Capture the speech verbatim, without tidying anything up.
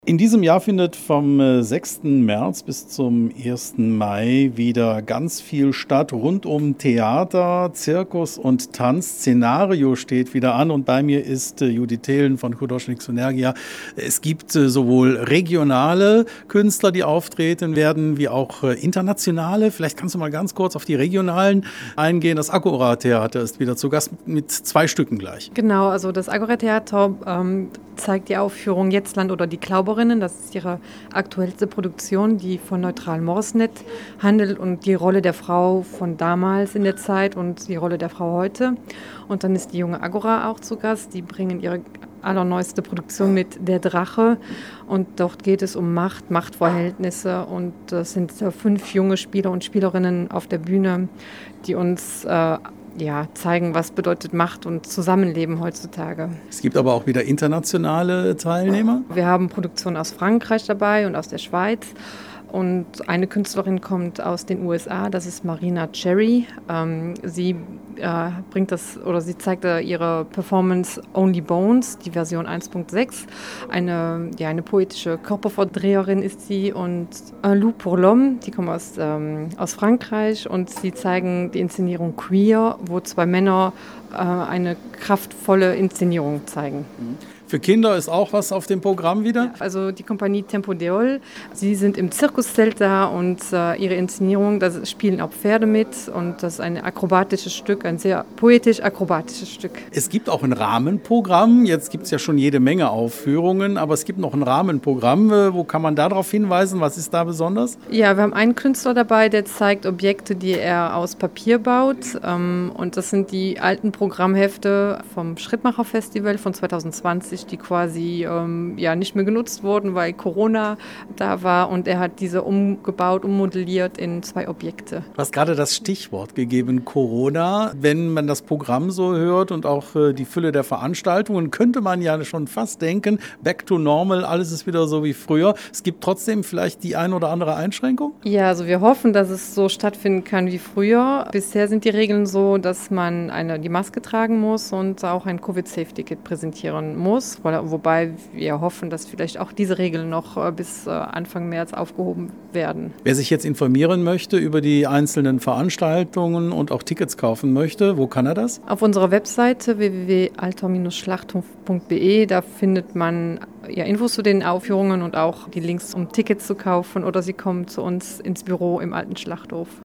In diesem Jahr findet vom äh, sechsten März bis zum ersten Mai wieder ganz viel statt rund um Theater, Zirkus und Tanz. Szenario steht wieder an und bei mir ist äh, Judith Thelen von Hudolnik Synergia. Es gibt äh, sowohl regionale Künstler, die auftreten werden, wie auch äh, internationale. Vielleicht kannst du mal ganz kurz auf die regionalen eingehen. Das Agora-Theater ist wieder zu Gast mit zwei Stücken gleich. Genau, also das Agora-Theater ähm, zeigt die Aufführung Jetztland oder die Glauberinnen. Das ist ihre aktuellste Produktion, die von Neutral Morsnet handelt und die Rolle der Frau von damals in der Zeit und die Rolle der Frau heute. Und dann ist die junge Agora auch zu Gast. Die bringen ihre allerneueste Produktion mit Der Drache. Und dort geht es um Macht, Machtverhältnisse. Und es sind fünf junge Spieler und Spielerinnen auf der Bühne, die uns äh, ja, zeigen, was bedeutet Macht und Zusammenleben heutzutage. Es gibt aber auch wieder internationale Teilnehmer. Wir haben Produktionen aus Frankreich dabei und aus der Schweiz. Und eine Künstlerin kommt aus den U S A, das ist Marina Cherry. Ähm, sie äh, bringt das oder sie zeigt äh, ihre Performance Only Bones, die Version eins Punkt sechs. Eine, ja, eine poetische Körperverdreherin ist sie und Un Loup pour l'Homme, die kommt aus, ähm, aus Frankreich und sie zeigen die Inszenierung Queer, wo zwei Männer äh, eine kraftvolle Inszenierung zeigen. Mhm. Für Kinder ist auch was auf dem Programm wieder? Ja, also die Kompanie Tempo d'Eole, sie sind im Zirkuszelt da und äh, ihre Inszenierung, da spielen auch Pferde mit und das ist ein akrobatisches Stück, ein sehr poetisch-akrobatisches Stück. Es gibt auch ein Rahmenprogramm, jetzt gibt es ja schon jede Menge Aufführungen, aber es gibt noch ein Rahmenprogramm, wo kann man darauf hinweisen, was ist da besonders? Ja, wir haben einen Künstler dabei, der zeigt Objekte, die er aus Papier baut ähm, und das sind die alten Programmhefte vom Schrittmacher-Festival von zwanzig zwanzig, die quasi ähm, ja, nicht mehr genutzt wurden, weil Corona da war und er hat diese umgebaut, ummodelliert in zwei Objekte. Du hast gerade das Stichwort gegeben, Corona. Wenn man das Programm so hört und auch äh, die Fülle der Veranstaltungen, könnte man ja schon fast denken, back to normal, alles ist wieder so wie früher. Es gibt trotzdem vielleicht die ein oder andere Einschränkung? Ja, also wir hoffen, dass es so stattfinden kann wie früher. Bisher sind die Regeln so, dass man eine, die Maske tragen muss und auch ein Covid-Safe-Ticket präsentieren muss. Wobei wir hoffen, dass vielleicht auch diese Regeln noch bis Anfang März aufgehoben werden. Wer sich jetzt informieren möchte über die einzelnen Veranstaltungen und auch Tickets kaufen möchte, wo kann er das? Auf unserer Webseite w w w punkt alter Bindestrich schlachthof punkt b e, da findet man ja, Infos zu den Aufführungen und auch die Links, um Tickets zu kaufen oder Sie kommen zu uns ins Büro im Alten Schlachthof.